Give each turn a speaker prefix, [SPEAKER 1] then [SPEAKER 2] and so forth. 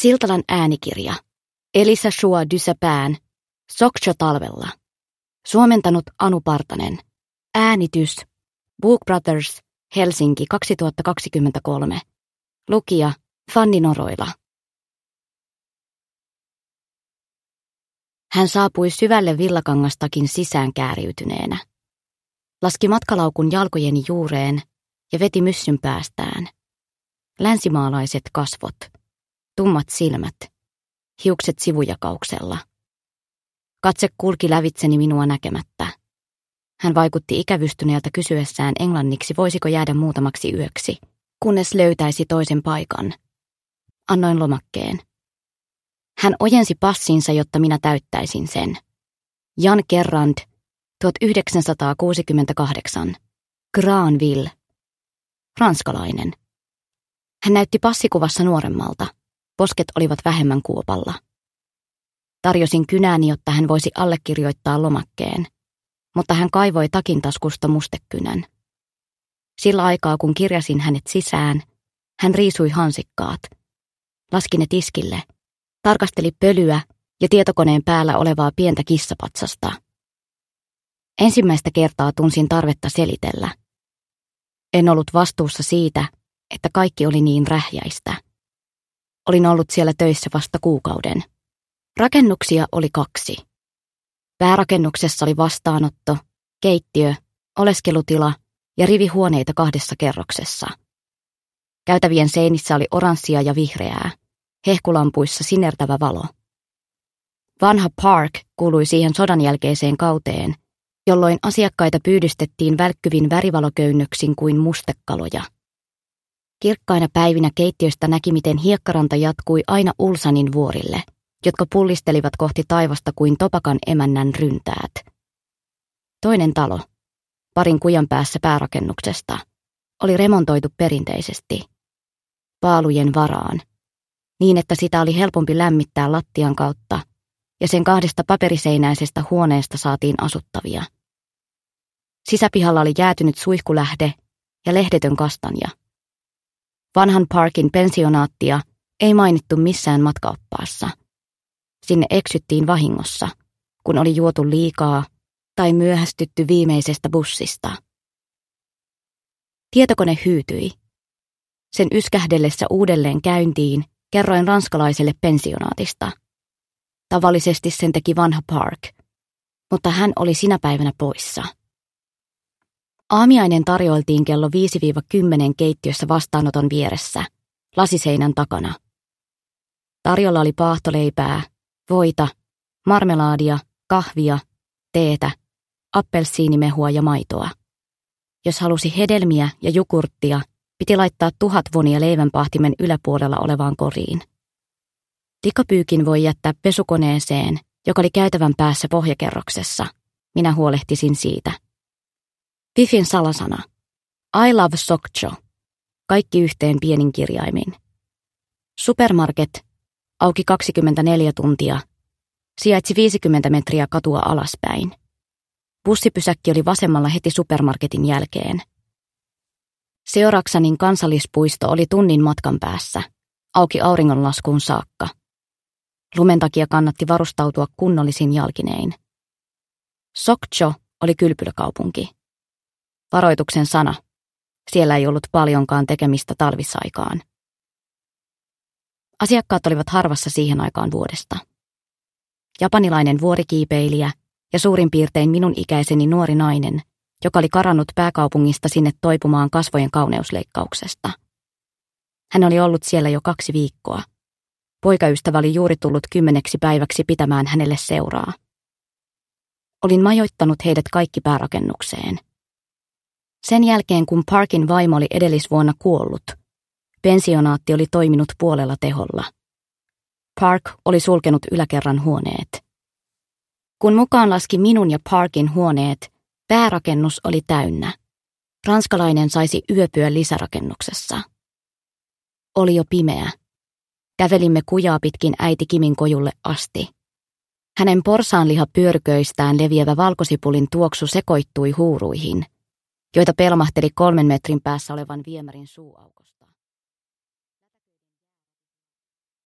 [SPEAKER 1] Siltalan äänikirja. Elisa Shua Dysapään. Sokcho talvella. Suomentanut Anu Partanen. Äänitys. Book Brothers, Helsinki 2023. Lukija Fanni Noroila. Hän saapui syvälle villakangastakin sisään kääriytyneenä. Laski matkalaukun jalkojeni juureen ja veti myssyn päästään. Länsimaalaiset kasvot, tummat silmät, hiukset sivujakauksella. Katse kulki lävitseni minua näkemättä. Hän vaikutti ikävystyneeltä kysyessään englanniksi, voisiko jäädä muutamaksi yöksi, kunnes löytäisi toisen paikan. Annoin lomakkeen. Hän ojensi passinsa, jotta minä täyttäisin sen. Jan Kerrand, 1968. Granville. Ranskalainen. Hän näytti passikuvassa nuoremmalta. Posket olivat vähemmän kuopalla. Tarjosin kynääni, jotta hän voisi allekirjoittaa lomakkeen, mutta hän kaivoi takin taskusta mustekynän. Sillä aikaa, kun kirjasin hänet sisään, hän riisui hansikkaat. Laski ne tiskille, tarkasteli pölyä ja tietokoneen päällä olevaa pientä kissapatsasta. Ensimmäistä kertaa tunsin tarvetta selitellä. En ollut vastuussa siitä, että kaikki oli niin rähjäistä. Olin ollut siellä töissä vasta kuukauden. Rakennuksia oli 2. Päärakennuksessa oli vastaanotto, keittiö, oleskelutila ja rivi huoneita 2 kerroksessa. Käytävien seinissä oli oranssia ja vihreää, hehkulampuissa sinertävä valo. Vanha Park kuului siihen sodan jälkeiseen kauteen, jolloin asiakkaita pyydystettiin välkkyvin värivaloköynnöksin kuin mustekaloja. Kirkkaina päivinä keittiöstä näki, miten hiekkaranta jatkui aina Ulsanin vuorille, jotka pullistelivat kohti taivasta kuin topakan emännän ryntäät. Toinen talo, parin kujan päässä päärakennuksesta, oli remontoitu perinteisesti, paalujen varaan, niin että sitä oli helpompi lämmittää lattian kautta, ja sen 2 paperiseinäisestä huoneesta saatiin asuttavia. Sisäpihalla oli jäätynyt suihkulähde ja lehdetön kastanja. Vanhan Parkin pensionaattia ei mainittu missään matkaoppaassa. Sinne eksyttiin vahingossa, kun oli juotu liikaa tai myöhästytty viimeisestä bussista. Tietokone hyytyi. Sen yskähdellessä uudelleen käyntiin kerroin ranskalaiselle pensionaatista. Tavallisesti sen teki vanha Park, mutta hän oli sinä päivänä poissa. Aamiainen tarjoiltiin kello 5-10 keittiössä vastaanoton vieressä, lasiseinän takana. Tarjolla oli paahtoleipää, voita, marmelaadia, kahvia, teetä, appelsiinimehua ja maitoa. Jos halusi hedelmiä ja jogurttia, piti laittaa 1000 wonia leivänpahtimen yläpuolella olevaan koriin. Tikapyykin voi jättää pesukoneeseen, joka oli käytävän päässä pohjakerroksessa. Minä huolehtisin siitä. Fifin salasana. I love Sokcho. Kaikki yhteen pienin kirjaimin. Supermarket, auki 24 tuntia, sijaitsi 50 metriä katua alaspäin. Bussipysäkki oli vasemmalla heti supermarketin jälkeen. Seoraksanin kansallispuisto oli tunnin matkan päässä, auki auringonlaskuun saakka. Lumen takia kannatti varustautua kunnollisin jalkinein. Sokcho oli kylpylökaupunki. Varoituksen sana. Siellä ei ollut paljonkaan tekemistä talvisaikaan. Asiakkaat olivat harvassa siihen aikaan vuodesta. Japanilainen vuorikiipeilijä ja suurin piirtein minun ikäiseni nuori nainen, joka oli karannut pääkaupungista sinne toipumaan kasvojen kauneusleikkauksesta. Hän oli ollut siellä jo 2 viikkoa. Poikaystävä oli juuri tullut 10 päiväksi pitämään hänelle seuraa. Olin majoittanut heidät kaikki päärakennukseen. Sen jälkeen, kun Parkin vaimo oli edellisvuonna kuollut, pensionaatti oli toiminut puolella teholla. Park oli sulkenut yläkerran huoneet. Kun mukaan laski minun ja Parkin huoneet, päärakennus oli täynnä. Ranskalainen saisi yöpyä lisärakennuksessa. Oli jo pimeä. Kävelimme kujaa pitkin äiti Kimin kojulle asti. Hänen porsaanliha pyörköistään leviävä valkosipulin tuoksu sekoittui huuruihin, joita pelmahteli 3 metrin päässä olevan viemärin suuaukosta.